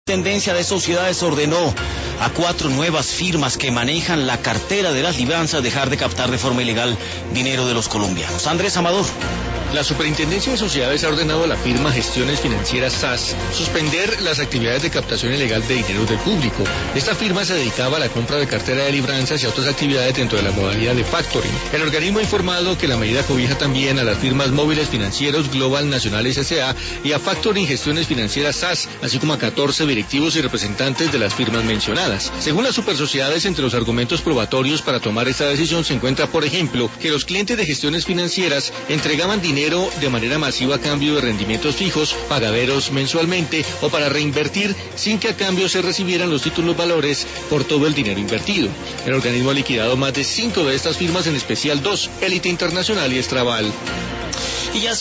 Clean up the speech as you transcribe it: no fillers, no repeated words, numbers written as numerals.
Tendencia de Sociedades ordenó a 4 nuevas firmas que manejan la cartera de las libranzas dejar de captar de forma ilegal dinero de los colombianos. Andrés Amador. La Superintendencia de Sociedades ha ordenado a la firma Gestiones Financieras SAS suspender las actividades de captación ilegal de dinero del público. Esta firma se dedicaba a la compra de cartera de libranzas y a otras actividades dentro de la modalidad de factoring. El organismo ha informado que la medida cobija también a las firmas Móviles Financieros Global Nacionales S.A. y a Factoring Gestiones Financieras SAS, así como a 14 directivos y representantes de las firmas mencionadas. Según las supersociedades, entre los argumentos probatorios para tomar esta decisión se encuentra, por ejemplo, que los clientes de gestiones financieras entregaban dinero de manera masiva a cambio de rendimientos fijos, pagaderos mensualmente o para reinvertir sin que a cambio se recibieran los títulos valores por todo el dinero invertido. El organismo ha liquidado más de 5 de estas firmas, en especial 2, Élite Internacional y Estraval. Y ya